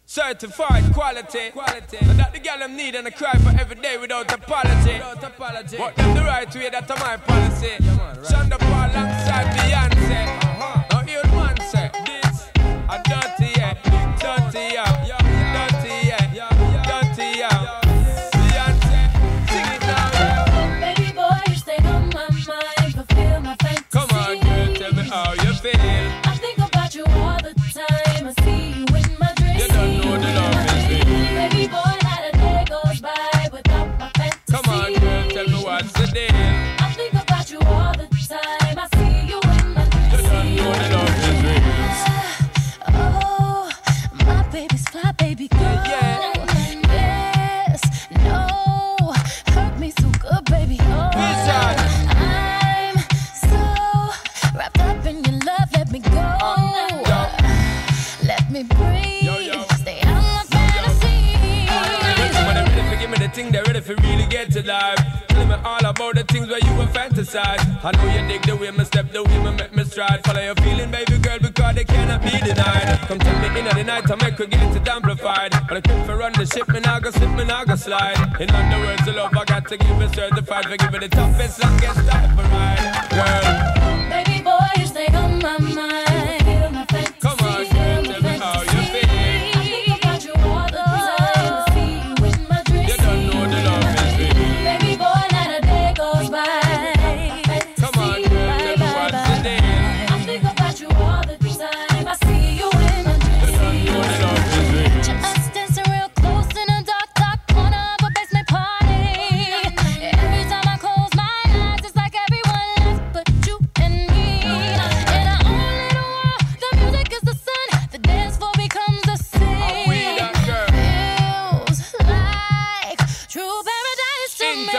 Certified quality. And that the girl them need and I cry for every day without apology. But them the right way, that's my policy. Shonda Paul alongside Beyonce. Now hear the man say, this a dirty, yeah. Dirty, yeah. Dirty, yeah. Dirty, yeah. Beyonce, sing it now, yeah. Baby boy, you stay on my mind, fulfill my fantasy. Come on, girl, tell me how you feel. I think about you all the time. I see you in my dreams. You don't know the love is real. Baby boy, not a day goes by without my fantasy. Come on, girl, tell me what's the deal. I think about you all the time. I see you in my dreams. You don't know the love is real. Oh, my baby's fly, baby girl. Yeah. Yes, no, hurt me so good, baby. Oh, Vision. I'm so wrapped up in your love. Let me go. Let me breathe. Yo. Stay out my fantasy. When they're ready for give me the thing, they're ready for really get to life. Tell me all about the things where you were fantasize. I know you dig the way me step, the way me make me stride. Follow your feeling, baby girl, because they cannot be denied. Come tell me in the night, I make her get it amplified. But I quit for run the ship, me nah go slip, me nah go slide. In other words, the love I got to give it certified. For giving the toughest, longest time for ride. Girl, Baby boy, you stay on my mind. Feel my fantasy. come on, girl, tell me how you feel. I think about you all the time. I see you in my dreams. You don't know the love is real. Baby boy, not a day goes by. Come on, girl, tell me what's the deal. I think about you all the time. I see you in my You don't dreams. know the love is real. Just dancing real close in a dark, dark corner of a basement party. Every time I close my eyes, it's like everyone left but you and me. In our own little world, the music is the sun. The dance floor becomes the I'm with sea. that girl. Feels like true paradise to me.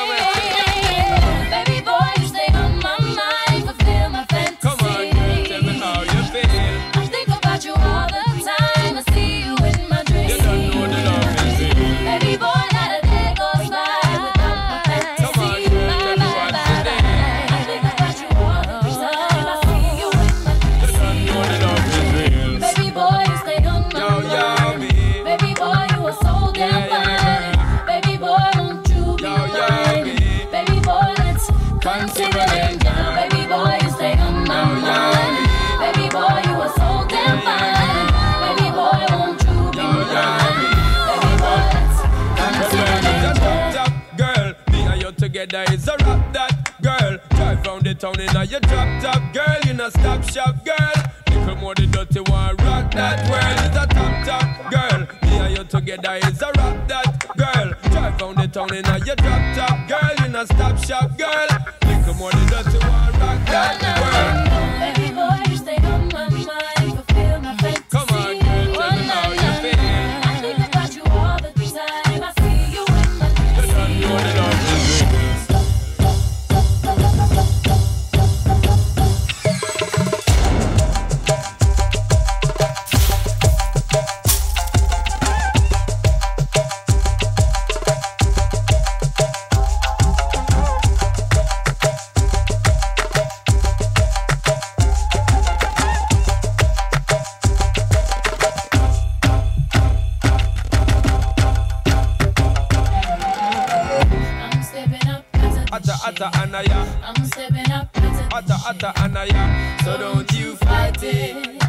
Baby boy, you stay on my mind, fulfill my fantasy. Come on, girl, tell me how you feel. I think about you all the time. I see you in my dreams. You don't know the love is real. Baby boy, not a day goes by without my fantasy. Come on, girl, tell me what's the deal. I think about you all the time. I see you in my You dreams. don't know the love is real. Baby boy, you stay on my Yo, mind. baby. Baby boy, you are so damn Yeah, fine. Baby boy, won't you be Yo, mine? baby. Baby boy, let's consider it now. Baby boy, you stay on my mind. Baby boy, you are so damn fine. Baby boy, won't you be mine? Baby boy, let's consider It's a it now. top girl. Me and you together is a rap that girl. Drive round the town in a your drop top girl. You know stop shop girl. Little more the dirty one rock that world. It's a top girl. Me and you together is a rap that girl. Drive round the town in a your drop top girl. You know stop shop girl. Little more the dirty one rock that world. Baby boy, you stay on my mind, fulfill my fantasy. Come on, girl, tell me how you feel. I think about you all the time. I see you in my You dreams. don't know the love is real. I'm stepping up into Atta this atta shit. anaya. I'm stepping up into Atta this atta shit. anaya. So don't you fight it.